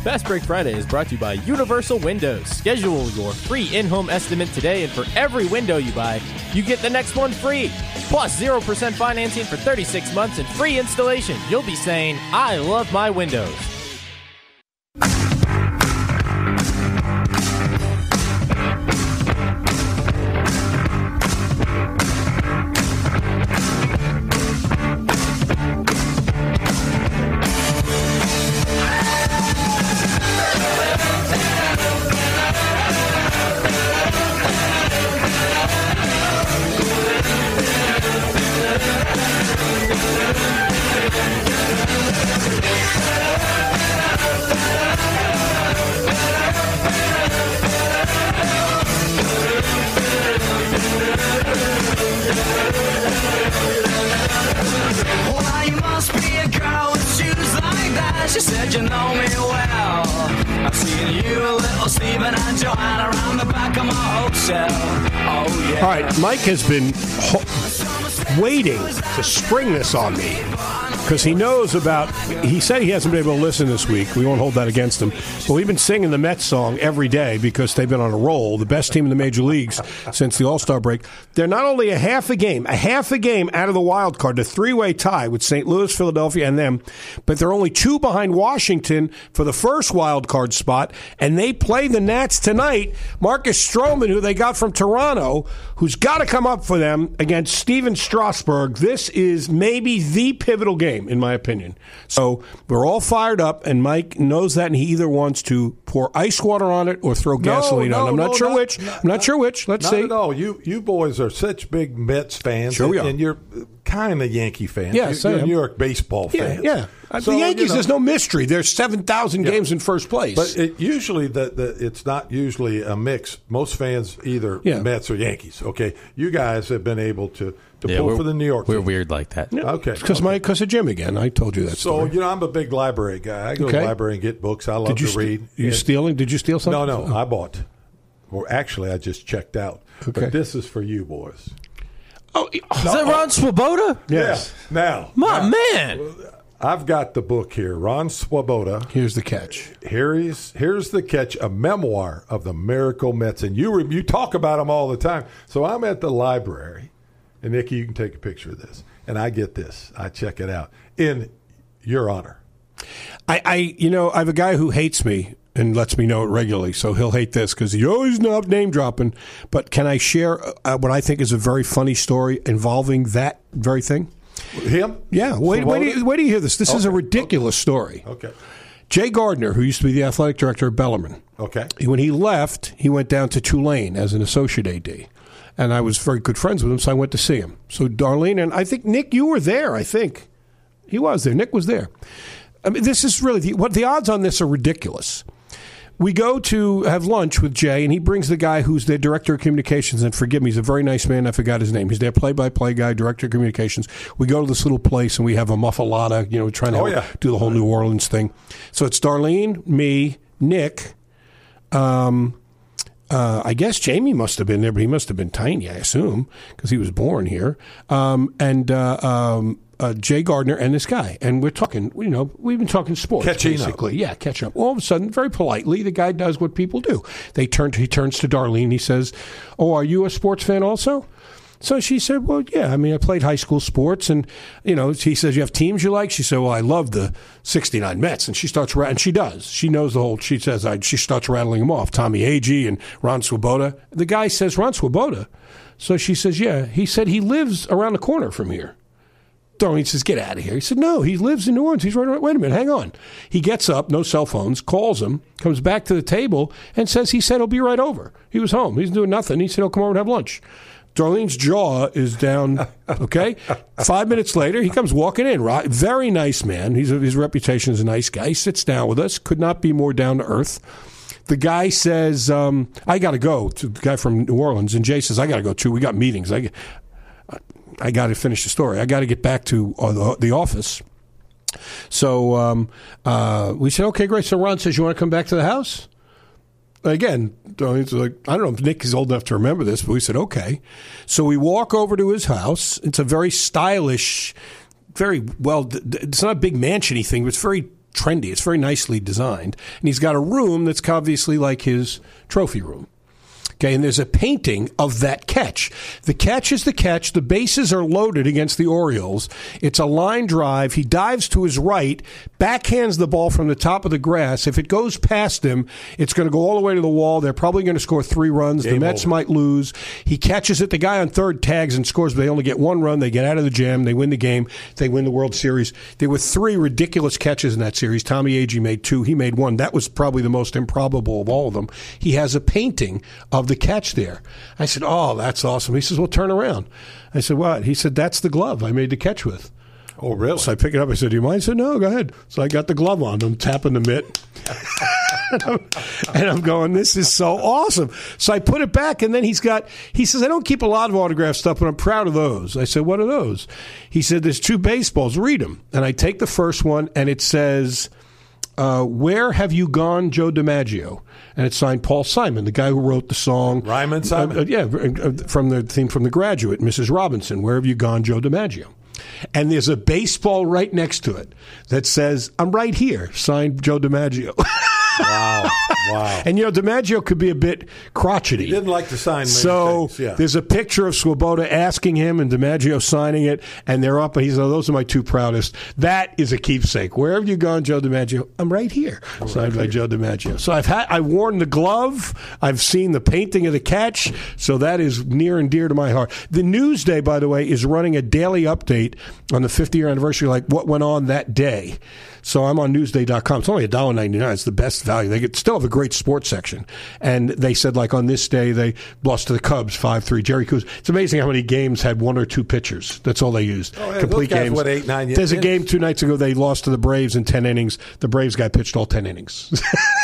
Fast Break Friday is brought to you by Universal Windows. Schedule your free in-home estimate today, and for every window you buy, you get the next one free. Plus 0% financing for 36 months and free installation. You'll be saying, I love my windows. She said, you know me well. I've seen you, little Stephen and Joanna around the back of my hotel. Oh, yeah. All right, Mike has been waiting to spring this on me because he knows about, he said he hasn't been able to listen this week. We won't hold that against him. But we've been singing the Mets song every day because they've been on a roll, the best team in the major leagues since the All-Star break. They're not only a half a game out of the wild card, the three-way tie with St. Louis, Philadelphia, and them, but they're only 2 behind Washington for the first wild card spot, and they play the Nats tonight. Marcus Stroman, who they got from Toronto, who's got to come up for them against Steven Strasburg. This is maybe the pivotal game, in my opinion. So we're all fired up, and Mike knows that, and he either wants to pour ice water on it or throw gasoline on it. I'm not sure which. Let's see. Not at all. You boys are such big Mets fans. Sure we are. And you're kind of Yankee fans. Yes, you're I am. New York baseball fans. Yeah. So, the Yankees, there's no mystery. There's 7,000 games in first place. But it's not usually a mix. Most fans either Mets or Yankees. Okay, you guys have been able to pull for the New York. We're team. weird like that. Yeah. Okay, because of Jim again. I told you that. So story. I'm a big library guy. I go to the library and get books. I love to read. Did you steal something? No, I bought. Or actually, I just checked out. Okay. But this is for you boys. Oh, is that Ron Swoboda? Yes. Yeah. My man. I've got the book here, Ron Swoboda. Here's the catch. Here's the catch, a memoir of the Miracle Mets. And you talk about them all the time. So I'm at the library, and Nikki, you can take a picture of this. And I get this. I check it out. In your honor. I have a guy who hates me and lets me know it regularly, so he'll hate this because he's always not name dropping. But can I share what I think is a very funny story involving that very thing? Him? Yeah. Wait do you hear this. This is a ridiculous story. Okay. Jay Gardner, who used to be the athletic director of Bellarmine. Okay. When he left, he went down to Tulane as an associate AD. And I was very good friends with him, so I went to see him. So Darlene, and I think, Nick, you were there, I think. He was there. Nick was there. I mean, this is really, the odds on this are ridiculous. We go to have lunch with Jay, and he brings the guy who's their director of communications. And forgive me, he's a very nice man. I forgot his name. He's their play-by-play guy, director of communications. We go to this little place, and we have a muffalata, trying to do the whole New Orleans thing. So it's Darlene, me, Nick. I guess Jamie must have been there, but he must have been tiny, I assume, because he was born here. Jay Gardner and this guy. And we're talking, we've been talking sports. Catching basically. Yeah, catching up. All of a sudden, very politely, the guy does what people do. He turns to Darlene. He says, "Oh, are you a sports fan also?" So she said, "Well, yeah. I mean, I played high school sports." And, he says, "You have teams you like?" She said, "Well, I love the 69 Mets." And she starts, and she does. She knows the whole, she says, she starts rattling them off. Tommy Agee and Ron Swoboda. The guy says, "Ron Swoboda?" So she says, "Yeah." He said, "He lives around the corner from here." Darlene says, "Get out of here." He said, "No, he lives in New Orleans. He's right around. Wait a minute, hang on." He gets up, no cell phones, calls him, comes back to the table, and says he said he'll be right over. He was home. He's doing nothing. He said he'll come over and have lunch. Darlene's jaw is down, okay? 5 minutes later, he comes walking in. Right? Very nice man. His reputation as a nice guy. He sits down with us. Could not be more down to earth. The guy says, "I got to go," to the guy from New Orleans. And Jay says, "I got to go too. We got meetings. I got to finish the story. I got to get back to the office." So we said, "Okay, great." So Ron says, "You want to come back to the house?" Again, it's like, I don't know if Nick is old enough to remember this, but we said, okay. So we walk over to his house. It's a very stylish, very well, it's not a big mansion-y thing, but it's very trendy. It's very nicely designed. And he's got a room that's obviously like his trophy room. Okay, and there's a painting of that catch. The catch is the catch. The bases are loaded against the Orioles. It's a line drive. He dives to his right, backhands the ball from the top of the grass. If it goes past him, it's going to go all the way to the wall. They're probably going to score 3 runs. The Mets might lose. He catches it. The guy on third tags and scores, but they only get 1 run. They get out of the jam. They win the game. They win the World Series. There were 3 ridiculous catches in that series. Tommy Agee made 2. He made 1. That was probably the most improbable of all of them. He has a painting of the catch there. I said, oh, that's awesome. He says, well, turn around. I said, what? He said, that's the glove I made the catch with. Oh, really? So I pick it up. I said, do you mind? He said, no, go ahead. So I got the glove on. I'm tapping the mitt. and I'm going, this is so awesome. So I put it back, and then he says, I don't keep a lot of autograph stuff, but I'm proud of those. I said, what are those? He said, there's 2 baseballs. Read them. And I take the first one, and it says, where have you gone, Joe DiMaggio? And it's signed Paul Simon, the guy who wrote the song. Ryman Simon? From the theme from The Graduate, Mrs. Robinson, where have you gone, Joe DiMaggio? And there's a baseball right next to it that says, I'm right here, signed Joe DiMaggio. Wow. And, DiMaggio could be a bit crotchety. He didn't like to sign many So things. Yeah. There's a picture of Swoboda asking him and DiMaggio signing it, and they're up, and he said, those are my 2 proudest. That is a keepsake. Where have you gone, Joe DiMaggio? I'm right here, signed by Joe DiMaggio. So I've worn the glove. I've seen the painting of the catch, so that is near and dear to my heart. The Newsday, by the way, is running a daily update on the 50-year anniversary, like what went on that day. So I'm on Newsday.com. It's only $1.99. It's the best value. They still have a great sports section. And they said, like, on this day, they lost to the Cubs 5-3. Jerry Coos. It's amazing how many games had 1 or 2 pitchers. That's all they used. Oh, yeah, complete those guys, games. what, 8, 9 years? There's a game 2 nights ago. They lost to the Braves in 10 innings. The Braves guy pitched all 10 innings.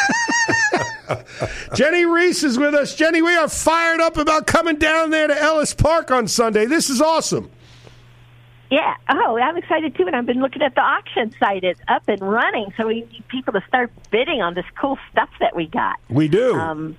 Jenny Reese is with us. Jenny, we are fired up about coming down there to Ellis Park on Sunday. This is awesome. Yeah. Oh, I'm excited, too, and I've been looking at the auction site. It's up and running, so we need people to start bidding on this cool stuff that we got. We do.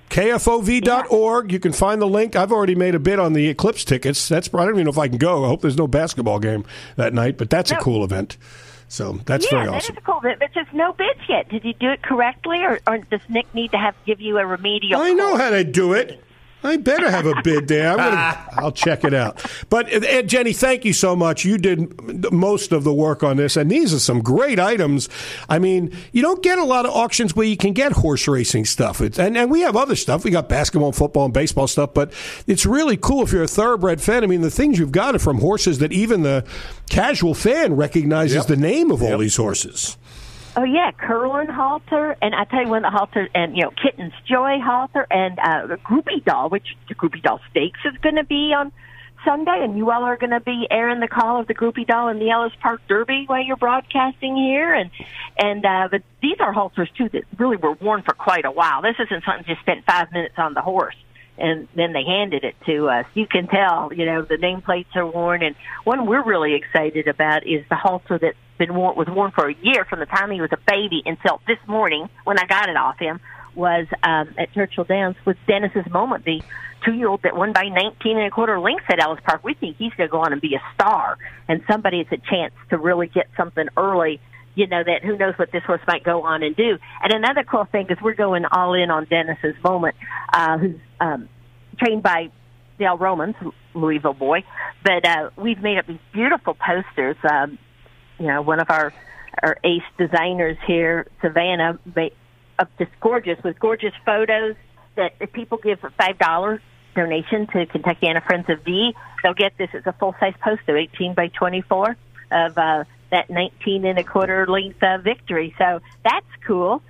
KFOV.org. Yeah. You can find the link. I've already made a bid on the Eclipse tickets. I don't even know if I can go. I hope there's no basketball game that night, but that's a cool event. So that's very awesome. Yeah, that is a cool event, but just no bids yet. Did you do it correctly, or does Nick need to give you a remedial I know how to do it. I better have a bid there. I'll check it out. But, Jenny, thank you so much. You did most of the work on this, and these are some great items. I mean, you don't get a lot of auctions where you can get horse racing stuff. And we have other stuff. We got basketball, football, and baseball stuff, but it's really cool if you're a thoroughbred fan. I mean, the things you've got are from horses that even the casual fan recognizes the name of all these horses. Oh, yeah, Curlin halter, and I tell you one of the halters, and, Kitten's Joy halter, and the Groupie Doll, which the Groupie Doll Stakes is going to be on Sunday, and you all are going to be airing the call of the Groupie Doll in the Ellis Park Derby while you're broadcasting here, but these are halters, too, that really were worn for quite a while. This isn't something just spent 5 minutes on the horse, and then they handed it to us. You can tell, the nameplates are worn, and one we're really excited about is the halter that was worn for a year from the time he was a baby until this morning when I got it off him was at Churchill Downs with Dennis's Moment, the 2-year-old that won by 19 1/4 lengths at Ellis Park. We think he's going to go on and be a star, and somebody has a chance to really get something early, that who knows what this horse might go on and do. And another cool thing is we're going all in on Dennis's Moment, who's trained by Dale Romans, Louisville boy, but we've made up these beautiful posters. One of our ace designers here, Savannah, made up just gorgeous photos that if people give a $5 donation to Kentuckiana Friends of V, they'll get this as a full-size poster, 18 by 24 of that 19 1/4 length victory. So that's cool.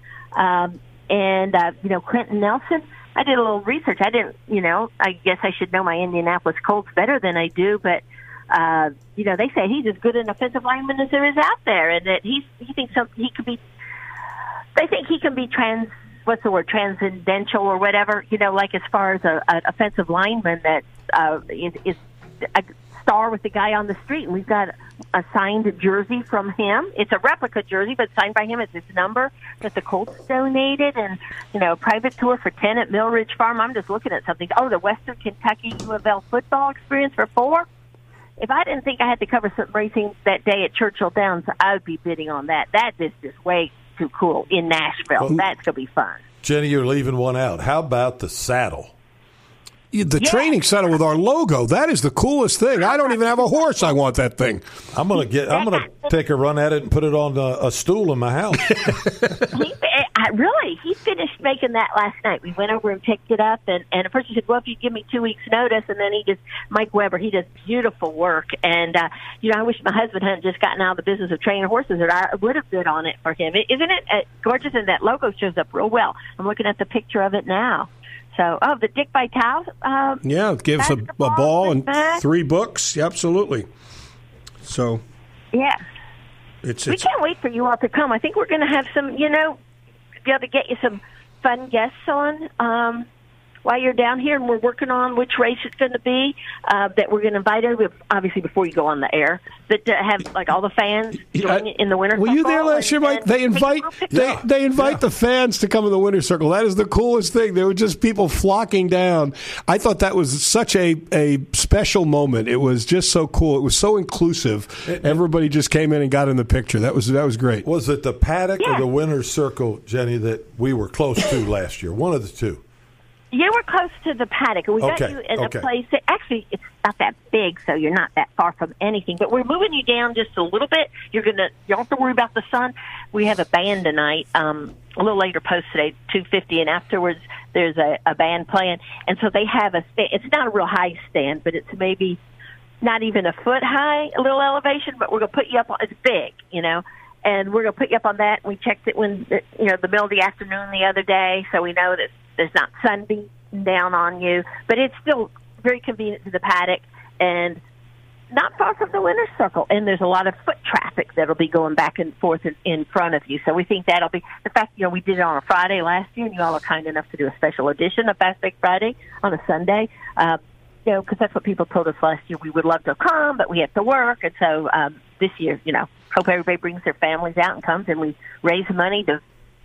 Quentin Nelson, I did a little research. I didn't, I guess I should know my Indianapolis Colts better than I do, but they say he's as good an offensive lineman as there is out there, and that he thinks he could be. They think he can be transcendental or whatever. Like as far as an offensive lineman that is a star with the guy on the street, and we've got a signed jersey from him. It's a replica jersey, but signed by him. It's his number that the Colts donated, and private tour for 10 at Mill Ridge Farm. I'm just looking at something. Oh, the Western Kentucky U of L football experience for 4. If I didn't think I had to cover some racing that day at Churchill Downs, I would be bidding on that. That is just way too cool in Nashville. That's going to be fun. Jenny, you're leaving one out. How about the saddle? The training saddle with our logo. That is the coolest thing. I don't even have a horse. I want that thing. I'm gonna take a run at it and put it on a stool in my house. He finished making that last night. We went over and picked it up, and at first he said, well, if you give me 2 weeks notice, and then Mike Weber, he does beautiful work, and I wish my husband hadn't just gotten out of the business of training horses, or I would have bid on it for him. Isn't it gorgeous? And that logo shows up real well. I'm looking at the picture of it now. So, the Dick Vitale. It gives a ball and 3 books. Yeah, absolutely. So, yeah. We can't wait for you all to come. I think we're going to have some, be able to get you some fun guests on while you're down here, and we're working on which race it's going to be that we're going to invite over, obviously before you go on the air, but to have like all the fans join in the winter. Were you there last year, Mike? They invite the fans to come in the winter circle. That is the coolest thing. There were just people flocking down. I thought that was such a special moment. It was just so cool. It was so inclusive. Everybody just came in and got in the picture. That was great. Was it the paddock or the winter circle, Jenny, that we were close to last year? One of the two. You were close to the paddock. We got you in a place that actually it's not that big, so you're not that far from anything. But we're moving you down just a little bit. You don't have to worry about the sun. We have a band tonight. A little later post today, 2:50, and afterwards there's a band playing. And so they have a stand. It's not a real high stand, but it's maybe not even a foot high, a little elevation. But we're gonna put you up on. It's big, and we're gonna put you up on that. We checked it when the middle of the afternoon the other day, so we know that there's not sun beating down on you, but it's still very convenient to the paddock and not far from the winner's circle. And there's a lot of foot traffic that'll be going back and forth in front of you. So we think that'll be the fact. We did it on a Friday last year, and you all are kind enough to do a special edition of Fastback Friday on a Sunday. Because that's what people told us last year. We would love to come, but we have to work, and so this year, hope everybody brings their families out and comes, and we raise money to,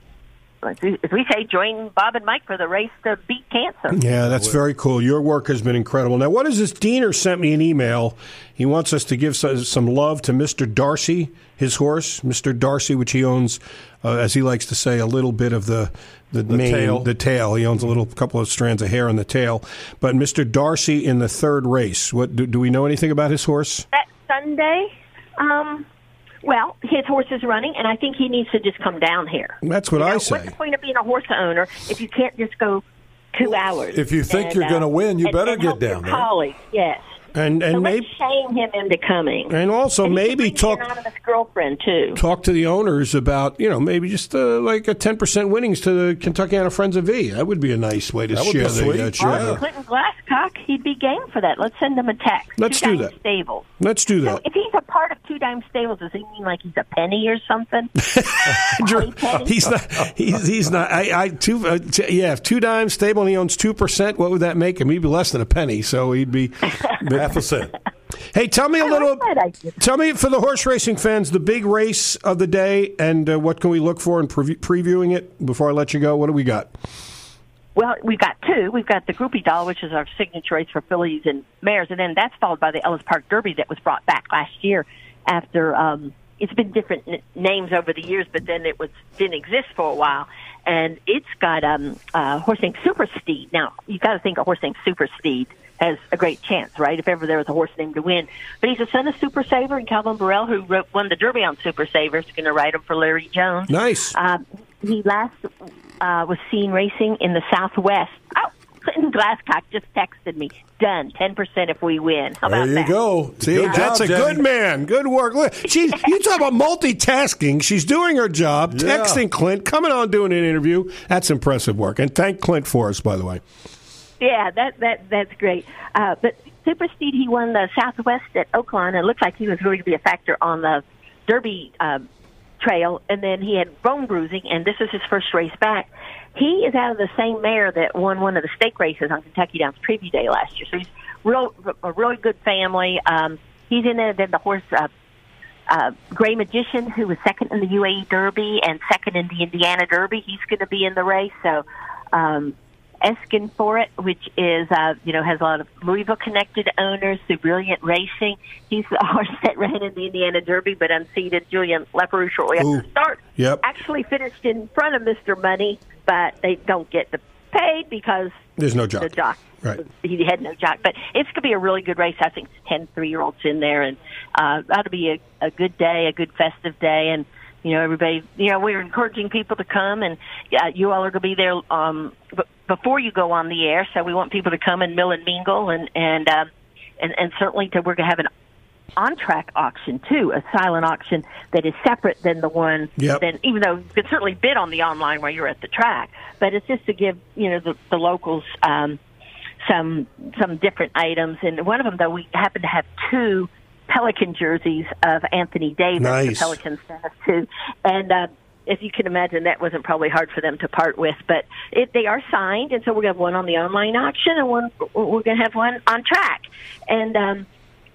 as we say, join Bob and Mike for the race to beat cancer. Yeah, that's very cool. Your work has been incredible. Now, what is this? Diener sent me an email. He wants us to give some love to Mr. Darcy, his horse, Mr. Darcy, which he owns, as he likes to say, a little bit of the mane, the tail. He owns a couple of strands of hair on the tail. But Mr. Darcy in the third race, what do we know anything about his horse? That Sunday, well, his horse is running, and I think he needs to just come down here. That's what I say. What's the point of being a horse owner if you can't just go 2 hours? If you think you're going to win, you better get down there. Colleagues, yes. And so maybe let's shame him into coming. And also maybe talk an anonymous girlfriend too. Talk to the owners about maybe just like a 10% winnings to the Kentuckiana Friends of V. That would be a nice way to share the Clinton Glasscock, he'd be game for that. Let's send him a text. Let's do that. Stables. Let's do that. So if he's a part of Two Dime Stables, does he mean like he's a penny or something? He's not. If Two Dime Stable and he owns 2%, what would that make him? He'd be less than a penny. So he'd be. Half a cent. Hey, tell me tell me for the horse racing fans, the big race of the day, and what can we look for in previewing it before I let you go? What do we got? Well, we've got 2. We've got the Groupie Doll, which is our signature race for fillies and mares, and then that's followed by the Ellis Park Derby that was brought back last year after it's been different names over the years, but then didn't exist for a while. And it's got a horse named Super Steed. Now, you got to think a horse named Super Steed has a great chance, right, if ever there was a horse named to win. But he's a son of Super Saver and Calvin Burrell, who won the Derby on Super Saver. He's going to ride him for Larry Jones. Nice. He last was seen racing in the Southwest. Oh, Clinton Glasscock just texted me. Done. 10% if we win. How about that? There you go. See, that's a good man. Good work. Look, you talk about multitasking. She's doing her job, texting Clint, coming on doing an interview. That's impressive work. And thank Clint for us, by the way. Yeah, that's great. But Super Steed, he won the Southwest at Oaklawn, and it looked like he was really going to be a factor on the Derby trail. And then he had bone bruising, and this is his first race back. He is out of the same mare that won one of the stake races on Kentucky Downs Preview Day last year. So he's a really good family. He's in there. Then the horse Gray Magician, who was second in the UAE Derby and second in the Indiana Derby, he's going to be in the race. So Eskin for it, which is, has a lot of Louisville-connected owners through Brilliant Racing. He's the horse that ran in the Indiana Derby, but unseated Julian Leparoux shortly after the start. Yep. Actually finished in front of Mr. Money, but they don't get the paid because there's no jock. The jock. Right. He had no jock. But it's going to be a really good race. I think 10 3-year-olds in there, and that'll be a good day, a good festive day, and everybody, we're encouraging people to come, and you all are going to be there before you go on the air. So we want people to come and mill and mingle, and certainly we're going to have an on-track auction too, a silent auction that is separate than the one. Yep. Even though you could certainly bid on the online while you're at the track, but it's just to give the locals some different items. And one of them, though, we happen to have 2 Pelican jerseys of Anthony Davis. Nice. The Pelican staff too, and as you can imagine, that wasn't probably hard for them to part with. But they are signed, and so we're going to have one on the online auction, and we're going to have one on track. And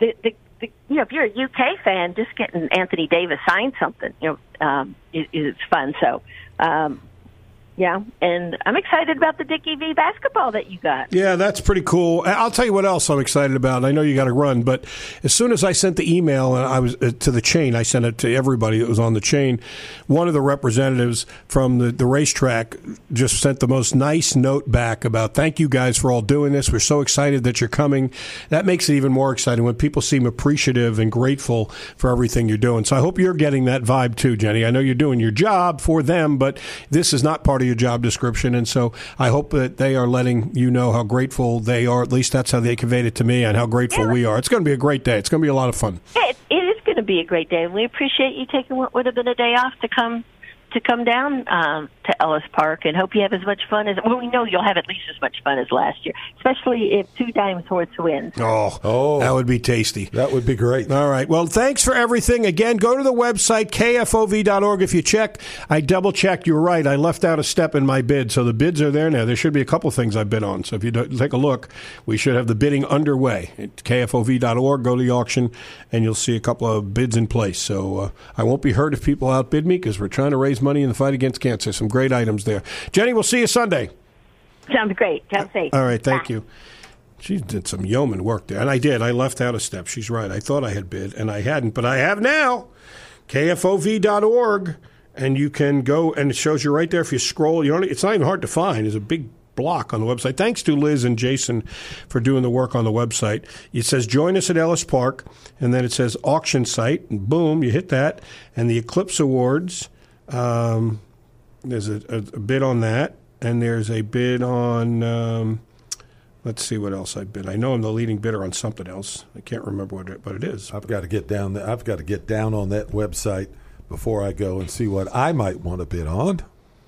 if you're a UK fan, just getting Anthony Davis sign something, is fun. So. Yeah, and I'm excited about the Dickie V basketball that you got. Yeah, that's pretty cool. I'll tell you what else I'm excited about. I know you got to run, but as soon as I sent the email, and I was to the chain, I sent it to everybody that was on the chain. One of the representatives from the racetrack just sent the most nice note back about, thank you guys for all doing this. We're so excited that you're coming. That makes it even more exciting when people seem appreciative and grateful for everything you're doing. So I hope you're getting that vibe too, Jenny. I know you're doing your job for them, but this is not part of your job description, and so I hope that they are letting you know how grateful they are. At least that's how they conveyed it to me, and how grateful we are. It's going to be a great day. It's going to be a lot of fun. It is going to be a great day, and we appreciate you taking what would have been a day off to come down to Ellis Park, and hope you have as much fun as, we know you'll have at least as much fun as last year, especially if 2 Dimes Horse wins. Oh, that would be tasty. That would be great. All right. Well, thanks for everything. Again, go to the website, kfov.org. If you check, I double-checked. You're right. I left out a step in my bid, so the bids are there now. There should be a couple things I bid on, so if you take a look, we should have the bidding underway. At kfov.org, go to the auction, and you'll see a couple of bids in place. So I won't be hurt if people outbid me, because we're trying to raise money in the fight against cancer. Some great items there. Jenny, we'll see you Sunday. Sounds great. Have safe. All right, thank you. She did some yeoman work there. And I did. I left out a step. She's right. I thought I had bid, and I hadn't, but I have now. KFOV.org, and you can go, and it shows you right there. If you scroll, it's not even hard to find. There's a big block on the website. Thanks to Liz and Jason for doing the work on the website. It says, join us at Ellis Park, and then it says auction site, and boom, you hit that, and the Eclipse Awards. There's a bid on that, and there's a bid on, let's see what else I bid. I know I'm the leading bidder on something else. I can't remember what it is. I've got to get down there. I've got to get down on that website before I go and see what I might want to bid on.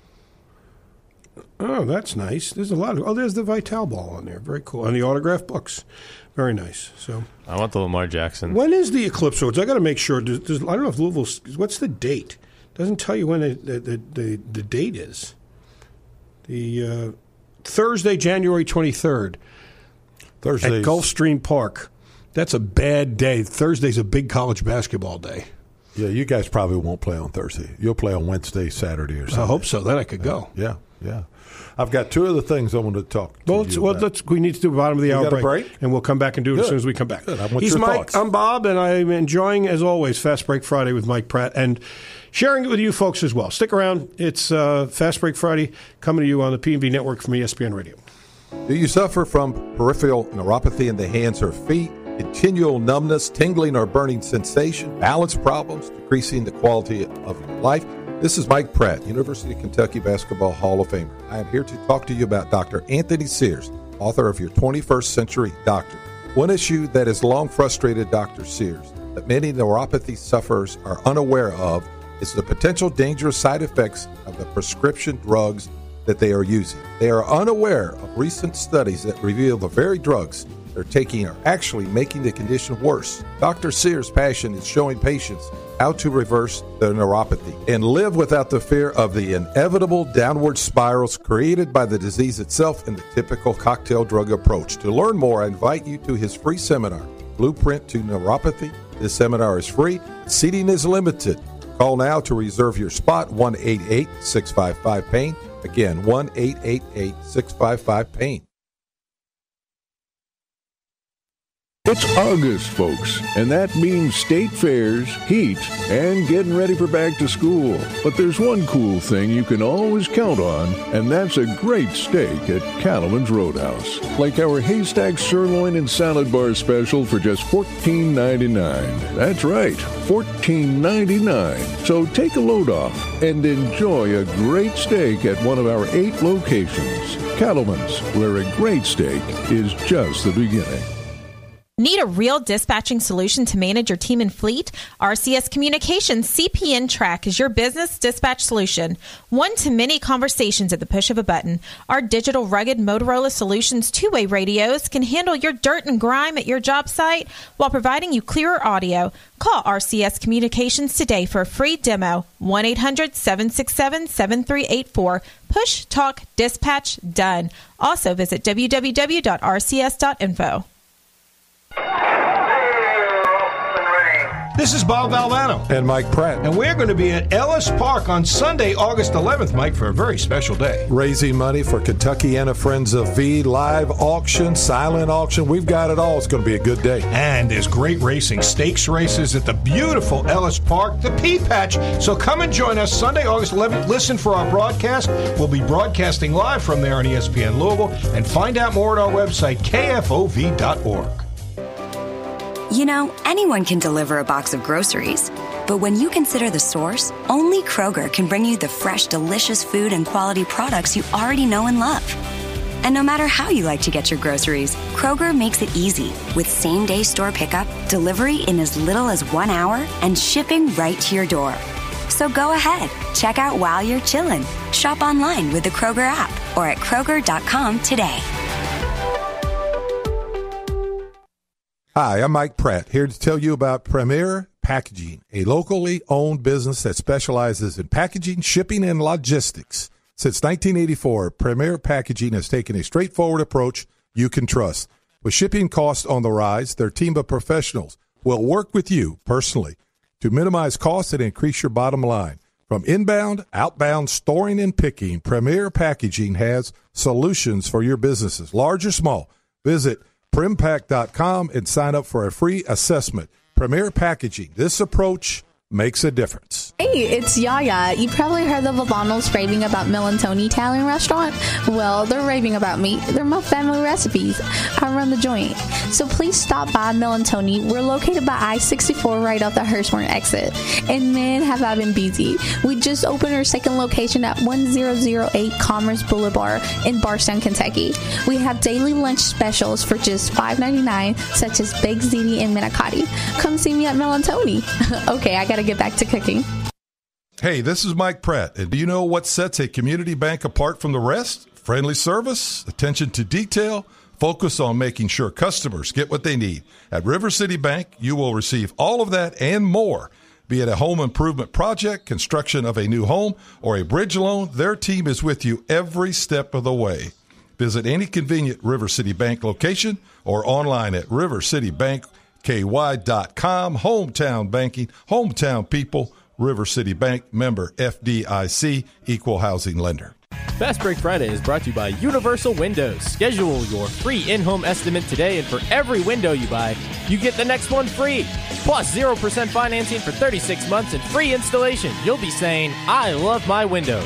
Oh, that's nice. There's a lot of. There's the Vital ball on there. Very cool. And the autograph books. Very nice. So I want the Lamar Jackson. When is the Eclipse Awards? I got to make sure. I don't know if Louisville's. What's the date? Doesn't tell you when the date is. The Thursday, January 23rd. Thursday at Gulfstream Park. That's a bad day. Thursday's a big college basketball day. Yeah, you guys probably won't play on Thursday. You'll play on Wednesday, Saturday, or something. I hope so. Then I could go. Yeah. I've got 2 other things I want to talk to you about. We need to do a bottom of the hour break, and we'll come back and do it as soon as we come back. Good. I want He's your Mike. thoughts. I'm Bob, and I'm enjoying, as always, Fast Break Friday with Mike Pratt, and sharing it with you folks as well. Stick around. It's Fast Break Friday coming to you on the P&V Network from ESPN Radio. Do you suffer from peripheral neuropathy in the hands or feet, continual numbness, tingling or burning sensation, balance problems, decreasing the quality of your life? This is Mike Pratt, University of Kentucky Basketball Hall of Famer. I am here to talk to you about Dr. Anthony Sears, author of Your 21st Century Doctor. One issue that has long frustrated Dr. Sears, that many neuropathy sufferers are unaware of, is the potential dangerous side effects of the prescription drugs that they are using. They are unaware of recent studies that reveal the very drugs they're taking are actually making the condition worse. Dr. Sears' passion is showing patients how to reverse their neuropathy and live without the fear of the inevitable downward spirals created by the disease itself and the typical cocktail drug approach. To learn more, I invite you to his free seminar, Blueprint to Neuropathy. This seminar is free. Seating is limited. Call now to reserve your spot, 1-888-655-PAIN. Again, 1-888-655-PAINT. It's August, folks, and that means state fairs, heat, and getting ready for back to school. But there's one cool thing you can always count on, and that's a great steak at Cattleman's Roadhouse. Like our haystack sirloin and salad bar special for just $14.99. That's right, $14.99. So take a load off and enjoy a great steak at one of our 8 locations. Cattleman's, where a great steak is just the beginning. Need a real dispatching solution to manage your team and fleet? RCS Communications CPN Track is your business dispatch solution. One-to-many conversations at the push of a button. Our digital rugged Motorola Solutions two-way radios can handle your dirt and grime at your job site while providing you clearer audio. Call RCS Communications today for a free demo. 1-800-767-7384. Push, talk, dispatch, done. Also visit www.rcs.info. This is Bob Valvano. And Mike Pratt. And we're going to be at Ellis Park on Sunday, August 11th, Mike, for a very special day. Raising money for Kentuckiana Friends of V, live auction, silent auction. We've got it all. It's going to be a good day. And there's great racing, stakes races at the beautiful Ellis Park, the Pea Patch. So come and join us Sunday, August 11th. Listen for our broadcast. We'll be broadcasting live from there on ESPN Louisville. And find out more at our website, kfov.org. You know, anyone can deliver a box of groceries. But when you consider the source, only Kroger can bring you the fresh, delicious food and quality products you already know and love. And no matter how you like to get your groceries, Kroger makes it easy with same-day store pickup, delivery in as little as 1 hour, and shipping right to your door. So go ahead, check out while you're chillin'. Shop online with the Kroger app or at Kroger.com today. Hi, I'm Mike Pratt, here to tell you about Premier Packaging, a locally owned business that specializes in packaging, shipping, and logistics. Since 1984, Premier Packaging has taken a straightforward approach you can trust. With shipping costs on the rise, their team of professionals will work with you personally to minimize costs and increase your bottom line. From inbound, outbound, storing, and picking, Premier Packaging has solutions for your businesses, large or small. Visit primpack.com and sign up for a free assessment. Premier Packaging. This approach makes a difference. Hey, it's Yaya. You probably heard the Valvanos raving about Melantoni Italian restaurant. Well, they're raving about me. They're my family recipes. I run the joint. So please stop by Melantoni. We're located by I-64 right off the Hurstbourne exit. And man, have I been busy. We just opened our second location at 1008 Commerce Boulevard in Bardstown, Kentucky. We have daily lunch specials for just $5.99, such as baked ziti and manicotti. Come see me at Melantoni. Okay, I gotta get back to cooking. Hey, this is Mike Pratt, and do you know what sets a community bank apart from the rest? Friendly service, attention to detail, focus on making sure customers get what they need. At River City Bank, you will receive all of that and more. Be it a home improvement project, construction of a new home, or a bridge loan, their team is with you every step of the way. Visit any convenient River City Bank location or online at rivercitybankky.com. Hometown banking, hometown people. River City Bank, member FDIC, equal housing lender. Fast Break Friday is brought to you by Universal Windows. Schedule your free in-home estimate today, and for every window you buy, you get the next one free. Plus 0% financing for 36 months and free installation. You'll be saying, I love my windows.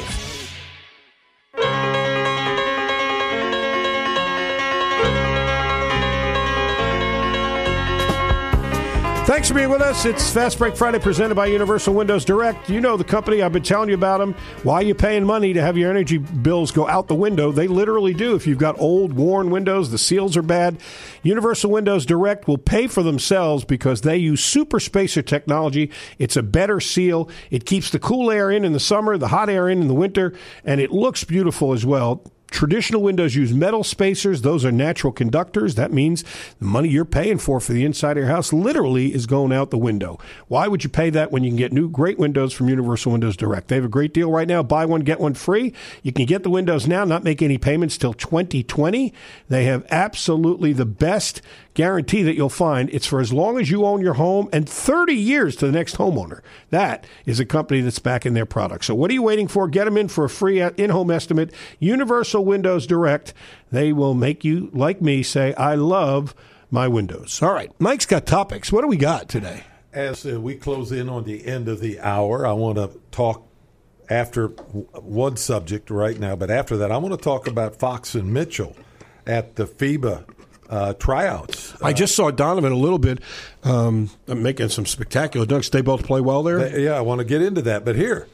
Thanks for being with us. It's Fast Break Friday presented by Universal Windows Direct. You know the company. I've been telling you about them. Why are you paying money to have your energy bills go out the window? They literally do. If you've got old, worn windows, the seals are bad, Universal Windows Direct will pay for themselves because they use super spacer technology. It's a better seal. It keeps the cool air in the summer, the hot air in the winter, and it looks beautiful as well. Traditional windows use metal spacers. Those are natural conductors. That means the money you're paying for the inside of your house literally is going out the window. Why would you pay that when you can get new great windows from Universal Windows Direct? They have a great deal right now. Buy one, get one free. You can get the windows now, not make any payments till 2020. They have absolutely the best guarantee that you'll find it's for as long as you own your home and 30 years to the next homeowner. That is a company that's backing their product. So what are you waiting for? Get them in for a free in-home estimate. Universal Windows Direct. They will make you, like me, say, I love my windows. All right. Mike's got topics. What do we got today? As we close in on the end of the hour, I want to talk after one subject right now, but after that, I want to talk about Fox and Mitchell at the FIBA tryouts. I just saw Donovan a little bit making some spectacular dunks. They both play well there? Yeah, I want to get into that. But here,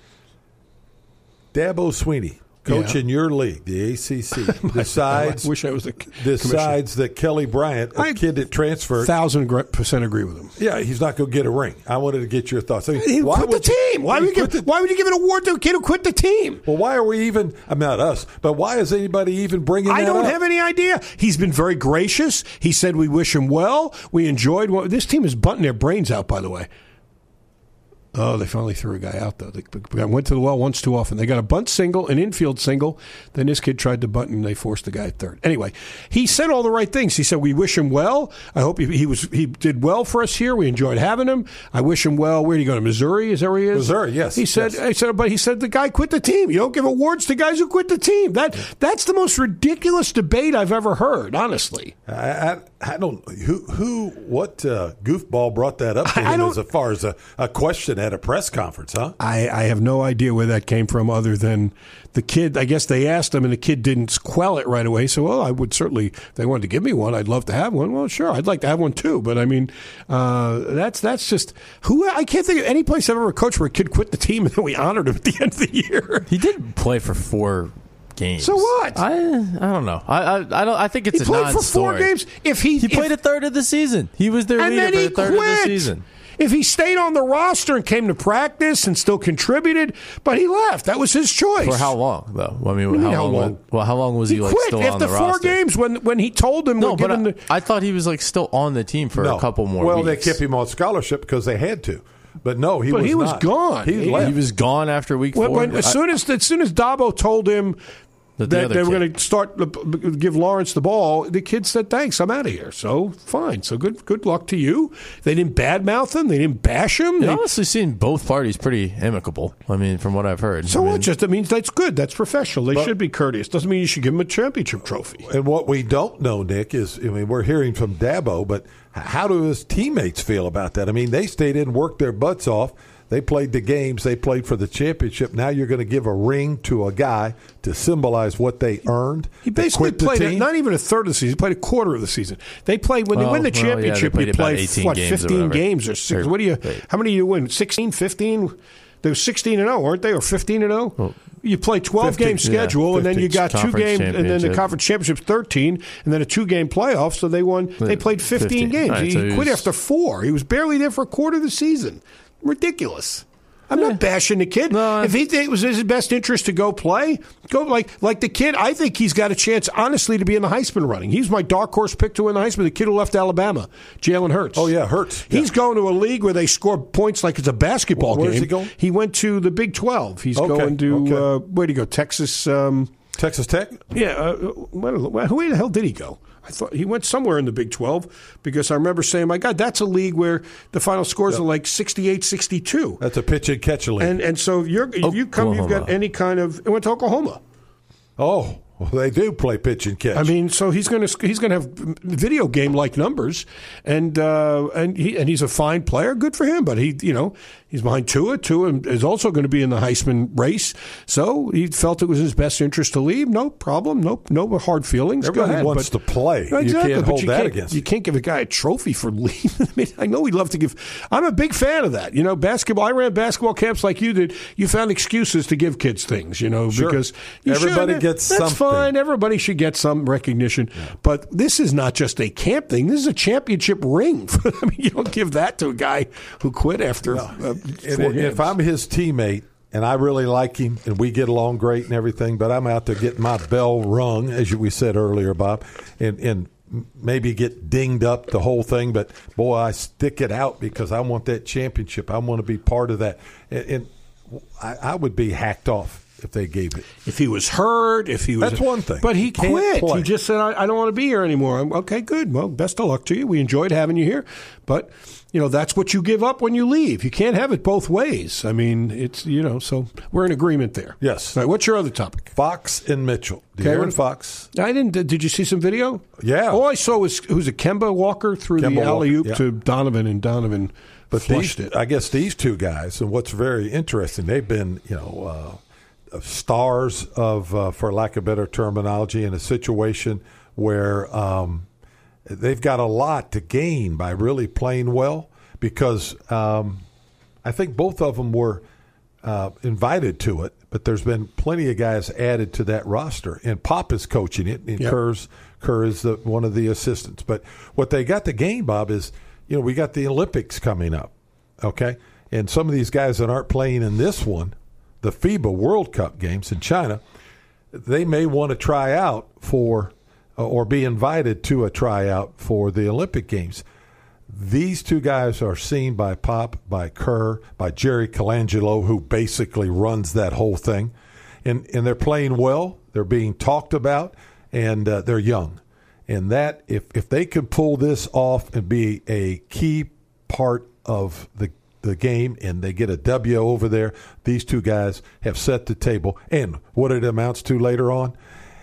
Dabo Swinney, coach in your league, the ACC, decides, I wish I was the decides that Kelly Bryant, a kid that transferred. 1,000% agree with him. Yeah, he's not going to get a ring. I wanted to get your thoughts. I mean, he quit the team. Why would you give an award to a kid who quit the team? Well, why are we even, not us, but why is anybody even bringing that up? I don't have any idea. He's been very gracious. He said we wish him well. We enjoyed this team is butting their brains out, by the way. Oh, they finally threw a guy out, though. They went to the well once too often. They got a bunt single, an infield single. Then this kid tried to bunt, and they forced the guy at third. Anyway, he said all the right things. He said, we wish him well. I hope he did well for us here. We enjoyed having him. I wish him well. Where did he go, to Missouri? Is that where he is? Missouri, yes. He said, but he said the guy quit the team. You don't give awards to guys who quit the team. That's the most ridiculous debate I've ever heard, honestly. I don't what goofball brought that up to him as far as a question at a press conference, huh? I have no idea where that came from other than the kid. I guess they asked him and the kid didn't quell it right away. So, well, I would certainly, if they wanted to give me one, I'd love to have one. Well, sure, I'd like to have one too. But I mean, that's just I can't think of any place I've ever coached where a kid quit the team and then we honored him at the end of the year. He did play for 4 games. So what? I don't know. I think it's a non-story. He played for 4 games. He played a third of the season. He was their leader for a third of the season. If he stayed on the roster and came to practice and still contributed, but he left. That was his choice. For how long, though? I mean, how long? Well, how long was he quit still on the roster? After 4 games, when he told him, no, but I thought he was still on the team for a couple more weeks. Well, they kept him on scholarship because they had to. But no, he was gone. He left. He was gone after week 4. As soon as Dabo told him that they were going to start give Lawrence the ball, the kid said, thanks, I'm out of here. So, fine. So, good luck to you. They didn't badmouth him. They didn't bash him. It honestly seemed both parties pretty amicable, I mean, from what I've heard. So what? That means that's good. That's professional. They should be courteous. Doesn't mean you should give them a championship trophy. And what we don't know, Nick, is, we're hearing from Dabo, but how do his teammates feel about that? I mean, they stayed in, worked their butts off. They played the games. They played for the championship. Now you're going to give a ring to a guy to symbolize what they earned. He basically played not even a third of the season. He played a quarter of the season. They played when they win the championship. You play 15 games or 6? How many do you win? 16, 15? They were 16-0, weren't they, or 15-0? Well, you play 12-game schedule, and then you got 2 games, and then the conference championship's 13, and then a 2-game playoff. So they won. They played 15 games. Right, he quit after 4. He was barely there for a quarter of the season. Ridiculous. I'm not bashing the kid. No, if he think it was in his best interest to go play, go like the kid. I think he's got a chance, honestly, to be in the Heisman running. He's my dark horse pick to win the Heisman. The kid who left Alabama, Jalen Hurts. Oh yeah, Hurts. He's going to a league where they score points like it's a basketball game. Where's he going? He went to the Big 12. He's going to where'd he go? Texas. Texas Tech. Yeah. Where the hell did he go? I thought he went somewhere in the Big 12 because I remember saying, my God, that's a league where the final scores are like 68-62. That's a pitch and catch league. And so if you've got any kind of – it went to Oklahoma. Oh, well, they do play pitch and catch. I mean, so he's going to have video game like numbers, and he's a fine player. Good for him. But he's behind Tua. Tua is also going to be in the Heisman race. So he felt it was in his best interest to leave. No problem. No hard feelings. Everybody wants to play. Exactly, you can't hold that against. You can't give a guy a trophy for leaving. I mean, I know we'd love to give. I'm a big fan of that. Basketball. I ran basketball camps like you did. You found excuses to give kids things. Sure. Because everybody gets something. That's fine. Everybody should get some recognition. Yeah. But this is not just a camp thing. This is a championship ring. I mean, you don't give that to a guy who quit after 4 games. If I'm his teammate and I really like him and we get along great and everything, but I'm out there getting my bell rung, as we said earlier, Bob, and maybe get dinged up the whole thing, but boy, I stick it out because I want that championship. I want to be part of that. And I would be hacked off if they gave it. If he was hurt, that's one thing. But he Can't quit. play. He just said, I don't want to be here anymore. Okay, good. Well, best of luck to you. We enjoyed having you here. But, that's what you give up when you leave. You can't have it both ways. I mean, it's, so we're in agreement there. Yes. All right, what's your other topic? Fox and Mitchell. De'Aaron Fox. I didn't. Did you see some video? Yeah. All I saw was Kemba Walker through the alley-oop to Donovan, and Donovan flushed it. I guess these two guys, and what's very interesting, they've been, stars of, for lack of better terminology, in a situation where they've got a lot to gain by really playing well, because I think both of them were invited to it, but there's been plenty of guys added to that roster, and Pop is coaching it, and Kerr is one of the assistants. But what they got to gain, Bob, is we got the Olympics coming up, okay? And some of these guys that aren't playing in this one, the FIBA World Cup games in China, they may want to try out for or be invited to a tryout for the Olympic Games. These two guys are seen by Pop, by Kerr, by Jerry Colangelo, who basically runs that whole thing. And they're playing well. They're being talked about, and they're young. And that, if they can pull this off and be a key part of the game, and they get a W over there, these two guys have set the table. And what it amounts to later on,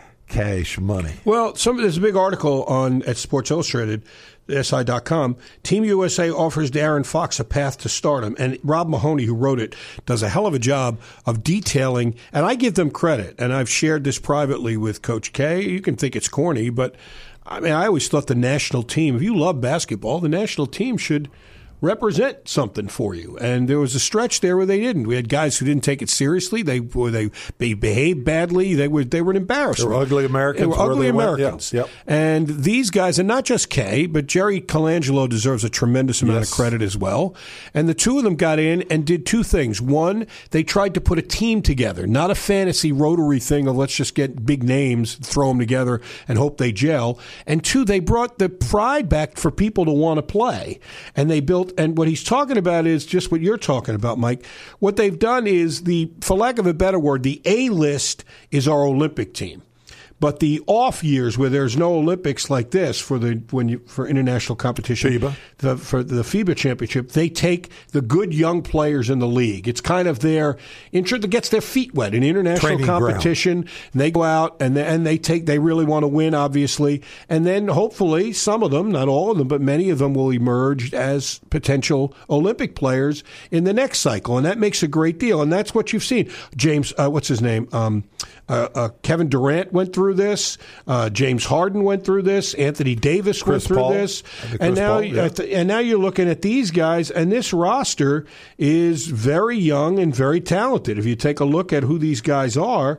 cash money. Well, there's a big article at Sports Illustrated, SI.com. Team USA offers De'Aaron Fox a path to stardom. And Rob Mahoney, who wrote it, does a hell of a job of detailing. And I give them credit. And I've shared this privately with Coach K. You can think it's corny, but I mean, I always thought the national team, if you love basketball, the national team should represent something for you. And there was a stretch there where they didn't. We had guys who didn't take it seriously. They behaved badly. They were an embarrassment. They were ugly Americans. They were ugly Americans. Yep. And these guys, and not just Kay, but Jerry Colangelo deserves a tremendous amount of credit as well. And the two of them got in and did two things. One, they tried to put a team together, not a fantasy Rotary thing of let's just get big names, throw them together, and hope they gel. And two, they brought the pride back for people to want to play. And they built. And what he's talking about is just what you're talking about, Mike. What they've done is for lack of a better word, the A-list is our Olympic team. But the off years where there's no Olympics like this for international competition, for the FIBA championship, they take the good young players in the league. It's kind of their intro that gets their feet wet in international training competition. And they go out and they really want to win, obviously, and then hopefully some of them, not all of them, but many of them will emerge as potential Olympic players in the next cycle, and that makes a great deal. And that's what you've seen. James, what's his name? Kevin Durant went through this. James Harden went through this. Anthony Davis went through this. And now you're looking at these guys, and this roster is very young and very talented. If you take a look at who these guys are,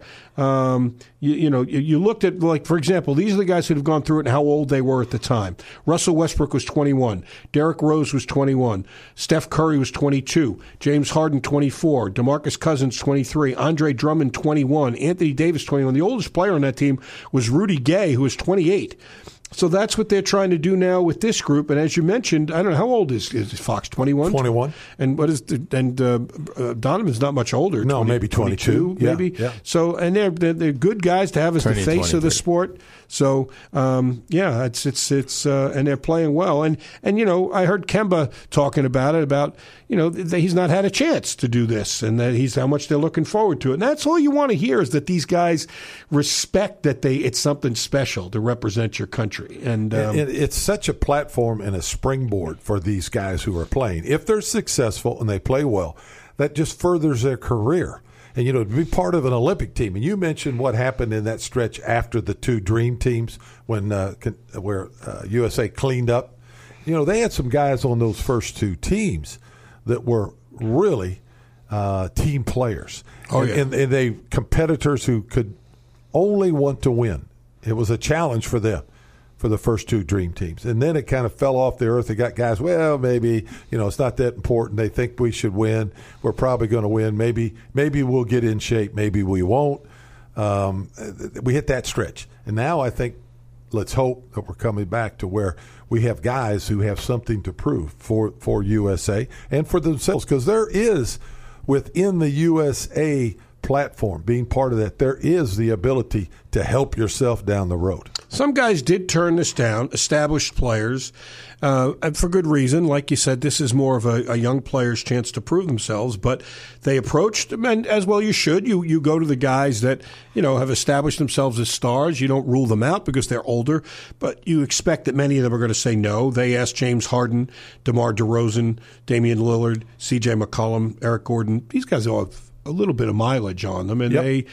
you looked at, like, for example, these are the guys that have gone through it and how old they were at the time. Russell Westbrook was 21. Derrick Rose was 21. Steph Curry was 22. James Harden, 24. DeMarcus Cousins, 23. Andre Drummond, 21. Anthony Davis, 21. The oldest player on that team was Rudy Gay, who was 28. So that's what they're trying to do now with this group. And as you mentioned, I don't know, how old is Fox? 21? 21. And Donovan's not much older. No, 20, maybe 22. Maybe. Yeah. So, and they're good guys to have as the face of the sport. So, it's and they're playing well. And I heard Kemba talking about it, he's not had a chance to do this, and that how much they're looking forward to it. And that's all you want to hear, is that these guys respect that it's something special to represent your country. And it's such a platform and a springboard for these guys who are playing. If they're successful and they play well, that just furthers their career. And, to be part of an Olympic team. And you mentioned what happened in that stretch after the two dream teams where USA cleaned up. They had some guys on those first two teams that were really team players. And they competitors who could only want to win. It was a challenge for them, for the first two dream teams. And then it kind of fell off the earth. They got guys, well, maybe, it's not that important. They think we should win. We're probably going to win. Maybe we'll get in shape. Maybe we won't. We hit that stretch. And now I think, let's hope that we're coming back to where we have guys who have something to prove for USA and for themselves. Because there is, within the USA platform, being part of that, there is the ability to help yourself down the road. Some guys did turn this down, established players, and for good reason. Like you said, this is more of a young player's chance to prove themselves, but they approached them, and as well you should. You go to the guys that, have established themselves as stars. You don't rule them out because they're older, but you expect that many of them are going to say no. They asked James Harden, DeMar DeRozan, Damian Lillard, C.J. McCollum, Eric Gordon. These guys all have a little bit of mileage on them, and they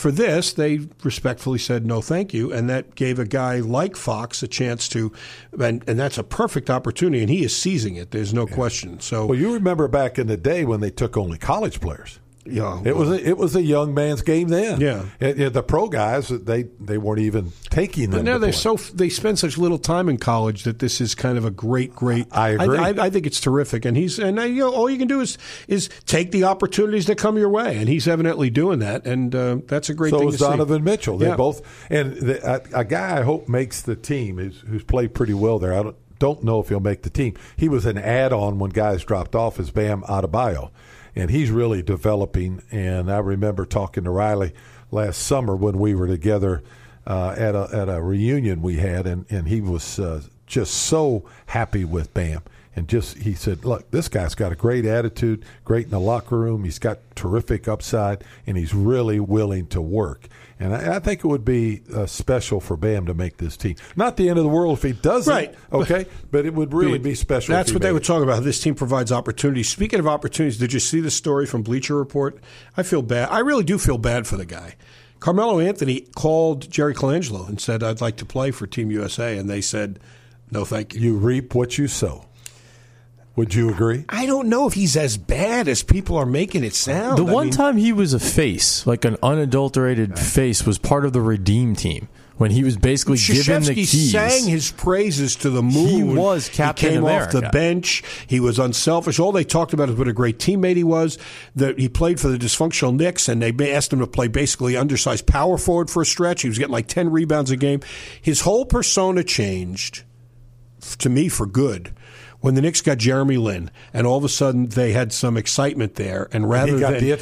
respectfully said no thank you, and that gave a guy like Fox a chance to, and that's a perfect opportunity, and he is seizing it. There's no question. So, well, you remember back in the day when they took only college players. Yeah, it was a young man's game then. Yeah, the pro guys they weren't even taking them. But now they spend such little time in college that this is kind of a great. I agree. I think it's terrific, and all you can do is take the opportunities that come your way, and he's evidently doing that, and that's a great thing to see. So is Donovan Mitchell. They both, and a guy I hope makes the team who's played pretty well there. I don't know if he'll make the team. He was an add-on when guys dropped off, is Bam Adebayo. And he's really developing. And I remember talking to Riley last summer when we were together at a reunion we had, and he was just so happy with Bam. And he said, look, this guy's got a great attitude, great in the locker room. He's got terrific upside, and he's really willing to work. And I think it would be special for Bam to make this team. Not the end of the world if he doesn't, right? Okay, but it would really be special. That's what they would talk about. This team provides opportunities. Speaking of opportunities, did you see the story from Bleacher Report? I feel bad. I really do feel bad for the guy. Carmelo Anthony called Jerry Colangelo and said, I'd like to play for Team USA, and they said, no, thank you. You reap what you sow. Would you agree? I don't know if he's as bad as people are making it sound. The one time he was a face, like an unadulterated face, was part of the Redeem team. When he was basically given the keys. He sang his praises to the moon. He was Captain America. He came off the bench. He was unselfish. All they talked about is what a great teammate he was. That he played for the dysfunctional Knicks, and they asked him to play basically undersized power forward for a stretch. He was getting like 10 rebounds a game. His whole persona changed, to me, for good, when the Knicks got Jeremy Lin, and all of a sudden they had some excitement there, and rather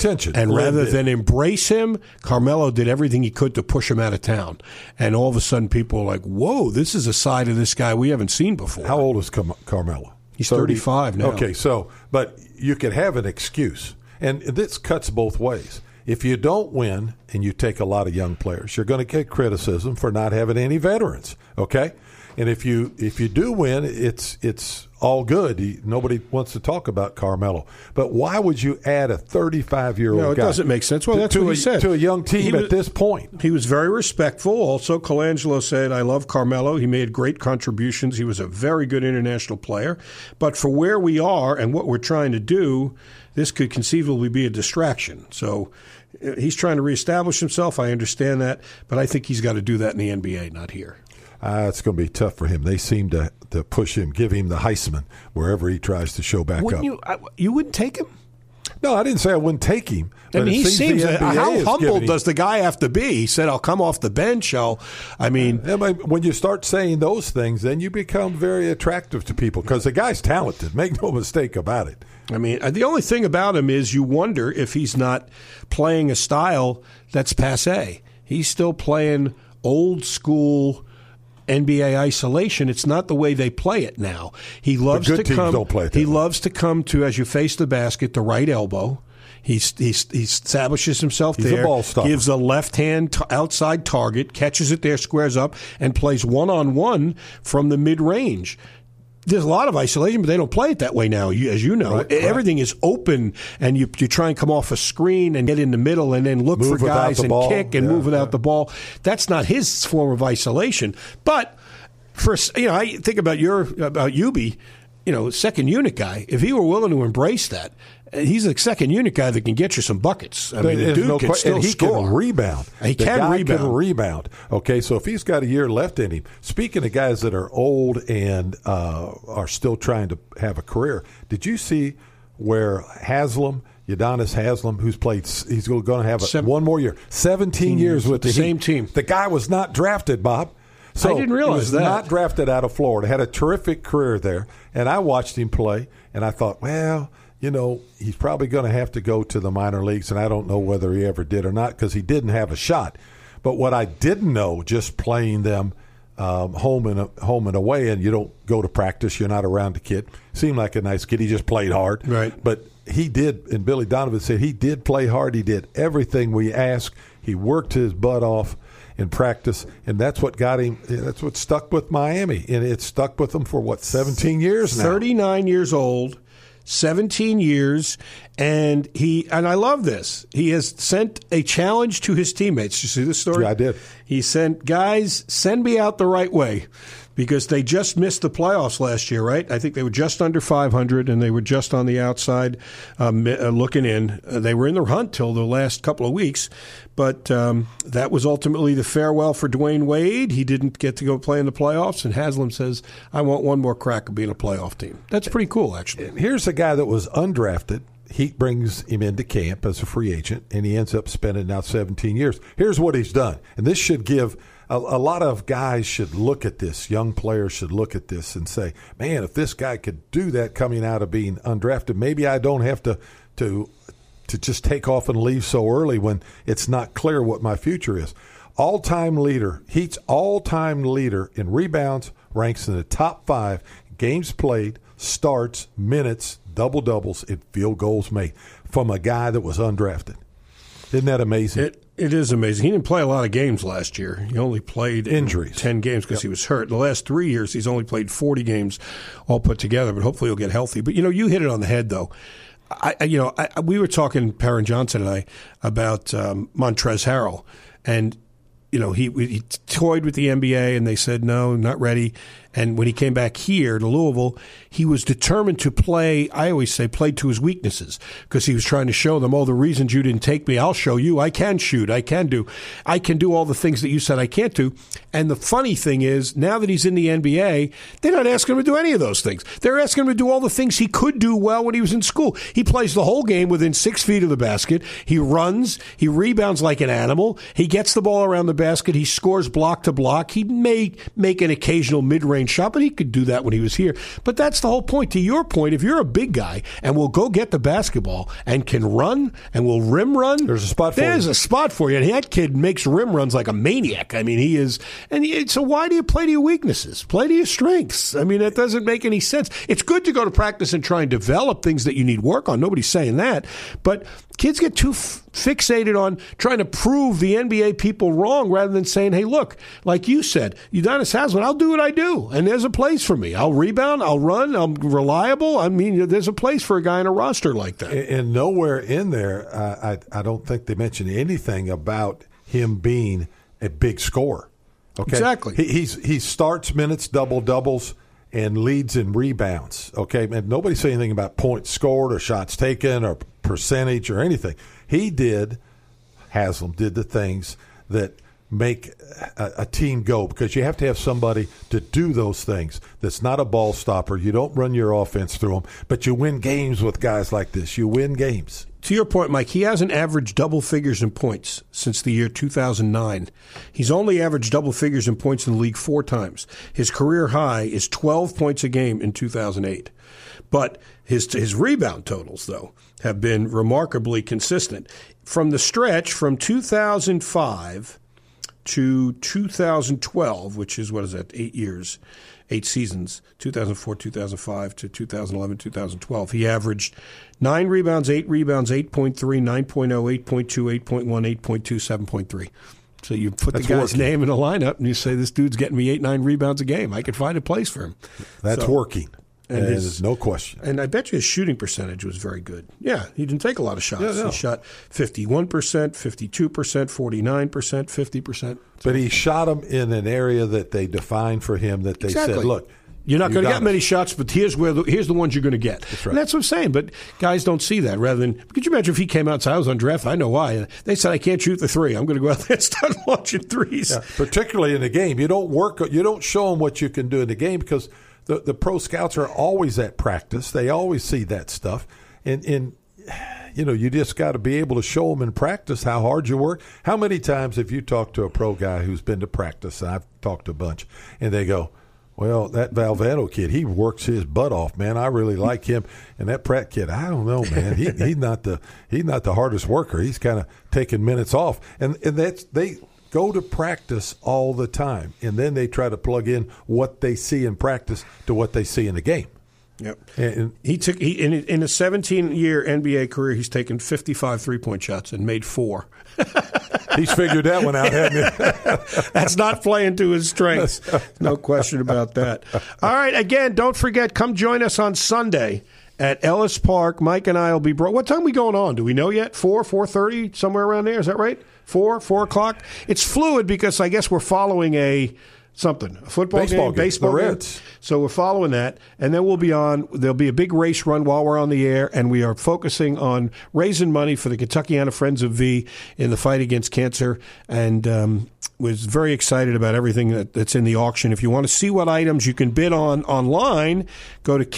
than embrace him, Carmelo did everything he could to push him out of town. And all of a sudden, people are like, "Whoa, this is a side of this guy we haven't seen before." How old is Carmelo? He's 35 now. Okay, but you could have an excuse, and this cuts both ways. If you don't win and you take a lot of young players, you're going to get criticism for not having any veterans. Okay. And if you do win, it's all good. Nobody wants to talk about Carmelo. But why would you add a 35-year-old guy? No, it doesn't make sense. Well, that's what he said. To a young team at this point. He was very respectful. Also, Colangelo said, I love Carmelo. He made great contributions. He was a very good international player. But for where we are and what we're trying to do, this could conceivably be a distraction. So he's trying to reestablish himself. I understand that. But I think he's got to do that in the NBA, not here. It's going to be tough for him. They seem to push him, give him the Heisman wherever he tries to show back up. You wouldn't take him? No, I didn't say I wouldn't take him. I mean, he seems how humble does the guy have to be? He said, "I'll come off the bench." When you start saying those things, then you become very attractive to people because the guy's talented. Make no mistake about it. I mean, the only thing about him is you wonder if he's not playing a style that's passé. He's still playing old school NBA isolation. It's not the way they play it now. He loves to come. Don't play it he loves to come to, as you face the basket, the right elbow. He establishes himself He's there. A ball stopper. Gives a left hand outside target, catches it there, squares up, and plays 1-on-1 from the mid range. There's a lot of isolation, but they don't play it that way now, as you know. Right. Everything is open, and you try and come off a screen and get in the middle and then look for guys and kick and move without the ball. That's not his form of isolation. But, I think about Ubi, second unit guy. If he were willing to embrace that, he's a second unit guy that can get you some buckets. I mean, the dude can still score. Can rebound. He can rebound. Okay, so if he's got a year left in him, speaking of guys that are old and are still trying to have a career, did you see where Udonis Haslem, who's played, he's going to have one more year, 17 years with the same team. The guy was not drafted, Bob. So I didn't realize he was that. Not drafted out of Florida. Had a terrific career there, and I watched him play, and I thought, well, he's probably going to have to go to the minor leagues, and I don't know whether he ever did or not because he didn't have a shot. But what I didn't know, just playing them home and away, and you don't go to practice, you're not around the kid. Seemed like a nice kid. He just played hard. Right. But he did, and Billy Donovan said he did play hard. He did everything we asked. He worked his butt off in practice, and that's what got him. That's what stuck with Miami, and it stuck with him for 17 years now. 39 years old, 17 years, and I love this. He has sent a challenge to his teammates. Did you see this story? Yeah, I did. He sent, guys, send me out the right way. Because they just missed the playoffs last year, right? I think they were just under 500, and they were just on the outside looking in. They were in the hunt till the last couple of weeks, but that was ultimately the farewell for Dwayne Wade. He didn't get to go play in the playoffs, and Haslam says, I want one more crack of being a playoff team. That's pretty cool, actually. Here's a guy that was undrafted. He brings him into camp as a free agent, and he ends up spending now 17 years. Here's what he's done, and this should give a lot of guys should look at this. Young players should look at this and say, man, if this guy could do that coming out of being undrafted, maybe I don't have to just take off and leave so early when it's not clear what my future is. All-time leader, Heat's all-time leader in rebounds, ranks in the top 5, games played, starts, minutes, double-doubles, and field goals made from a guy that was undrafted. Isn't that amazing? It is amazing. He didn't play a lot of games last year. He only played injuries 10 games because he was hurt. The last 3 years, he's only played 40 games all put together, but hopefully he'll get healthy. But, you hit it on the head, though. We were talking, Perrin Johnson and I, about Montrezl Harrell, and he toyed with the NBA, and they said, no, not ready. And when he came back here to Louisville, he was determined to play, I always say, play to his weaknesses, because he was trying to show them, the reasons you didn't take me, I'll show you. I can shoot. I can do all the things that you said I can't do. And the funny thing is, now that he's in the NBA, they're not asking him to do any of those things. They're asking him to do all the things he could do well when he was in school. He plays the whole game within 6 feet of the basket. He runs. He rebounds like an animal. He gets the ball around the basket. He scores block to block. He may make an occasional mid-range shot, but he could do that when he was here. But that's the whole point. To your point, if you're a big guy and will go get the basketball and can run and will rim run, there's a spot for you. There's a spot for you. And that kid makes rim runs like a maniac. I mean, he is. So why do you play to your weaknesses? Play to your strengths. I mean, that doesn't make any sense. It's good to go to practice and try and develop things that you need work on. Nobody's saying that. But kids get too fixated on trying to prove the NBA people wrong rather than saying, hey, look, like you said, Udonis Haslem, I'll do what I do, and there's a place for me. I'll rebound, I'll run, I'm reliable. I mean, there's a place for a guy in a roster like that. And nowhere in there, I don't think they mentioned anything about him being a big scorer. Okay? Exactly. He starts minutes, double-doubles, and leads in rebounds. Okay, and nobody said anything about points scored or shots taken or percentage or anything. Haslam did the things that make a team go, because you have to have somebody to do those things that's not a ball stopper. You don't run your offense through them, but you win games with guys like this. You win games. To your point, Mike, he hasn't averaged double figures in points since the year 2009. He's only averaged double figures in points in the league 4 times. His career high is 12 points a game in 2008. But his rebound totals, though, have been remarkably consistent. From the stretch from 2005 to 2012, which is, 8 years, 8 seasons, 2004, 2005 to 2011, 2012, he averaged 9 rebounds, 8 rebounds, 8.3, 9.0, 8.2, 8.1, 8.2, 7.3. So you put the guy's name in a lineup and you say, this dude's getting me 8, 9 rebounds a game. I could find a place for him. That's working. And there's no question. And I bet you his shooting percentage was very good. Yeah, he didn't take a lot of shots. Yeah, no. He shot 51%, 52%, 49%, 50%. But he shot them in an area that they defined for him, that they said, look, you're not going to get many shots, but here's the ones you're going to get. That's right. And that's what I'm saying. But guys don't see that. Rather than, could you imagine if he came out and said, I was undrafted, I know why. They said, I can't shoot the 3. I'm going to go out there and start launching threes. Yeah, particularly in the game. You don't show them what you can do in the game, because the pro scouts are always at practice. They always see that stuff. And you just got to be able to show them in practice how hard you work. How many times have you talked to a pro guy who's been to practice, and I've talked to a bunch, and they go, Well, that Valvano kid, he works his butt off, man. I really like him. And that Pratt kid, I don't know, man. He's not the hardest worker. He's kind of taking minutes off, and they go to practice all the time, and then they try to plug in what they see in practice to what they see in the game. Yep. And in a 17-year NBA career, he's taken 55 3-point shots and made 4. He's figured that one out, hasn't he? That's not playing to his strengths. No question about that. All right, again, don't forget, come join us on Sunday at Ellis Park. Mike and I will be what time are we going on? Do we know yet? 4:30, somewhere around there? Is that right? 4 o'clock? It's fluid because I guess we're following a football game, baseball game. So we're following that, and then we'll be on. There'll be a big race run while we're on the air, and we are focusing on raising money for the Kentuckiana Friends of V in the fight against cancer. And was very excited about everything that's in the auction. If you want to see what items you can bid on online, go to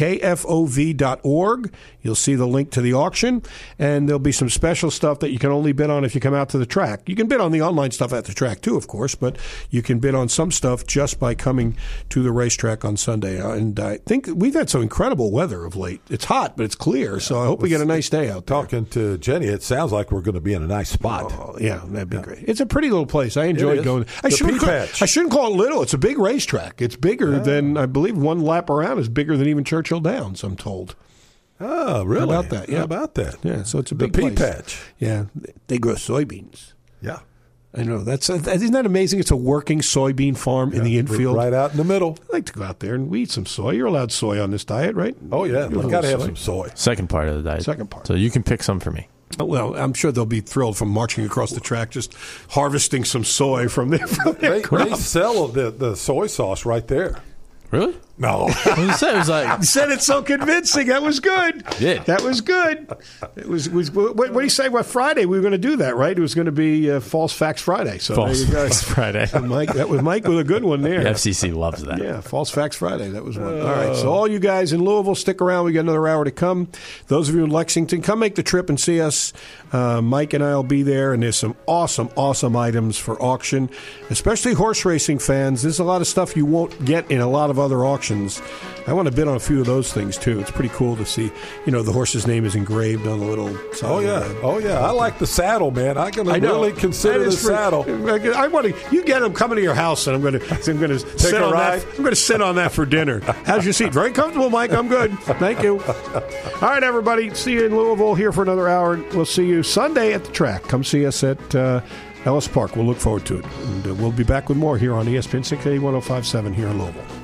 kfov.org. You'll see the link to the auction, and there'll be some special stuff that you can only bid on if you come out to the track. You can bid on the online stuff at the track too, of course, but you can bid on some stuff just by coming to the racetrack on Sunday. And I think we've had some incredible weather of late. It's hot, but it's clear, so I hope we get a nice day out there. Talking to Jenny, it sounds like we're going to be in a nice spot. Oh, yeah, that'd be great. It's a pretty little place. I enjoyed going. I P-Patch. shouldn't call it little. It's a big racetrack. It's bigger than, I believe, one lap around is bigger than even Churchill Downs, I'm told. Oh, really? How about that? Yeah. How about that? Yeah, so it's a big The place. P-Patch. Yeah, they grow soybeans. Yeah. I know. Isn't that amazing? It's a working soybean farm in the infield. Right out in the middle. I'd like to go out there and eat some soy. You're allowed soy on this diet, right? Oh, yeah. You've got to have some soy. Second part of the diet. Second part. So you can pick some for me. Well, I'm sure they'll be thrilled from marching across the track, just harvesting some soy from their They sell the soy sauce right there. Really? No. You said it was like you said it so convincing. That was good. Yeah. That was good. It was what do you say? Well, Friday we were going to do that, right? It was going to be False Facts Friday. So False there you go. Facts Friday. That was Mike with a good one there. The FCC loves that. Yeah, False Facts Friday. That was one. All right. So all you guys in Louisville, stick around. We got another hour to come. Those of you in Lexington, come make the trip and see us. Mike and I will be there, and there's some awesome items for auction, especially horse racing fans. There's a lot of stuff you won't get in a lot of other auctions. I want to bid on a few of those things too. It's pretty cool to see. The horse's name is engraved on the little side. Oh yeah. I like the saddle, man. I'm going to really consider the saddle. I want to. You get them coming to your house, and I'm going to sit on that. I'm going to sit on that for dinner. How's your seat? Very comfortable, Mike. I'm good. Thank you. All right, everybody. See you in Louisville here for another hour. We'll see you Sunday at the track. Come see us at Ellis Park. We'll look forward to it, and we'll be back with more here on ESPN 680 1057 here in Louisville.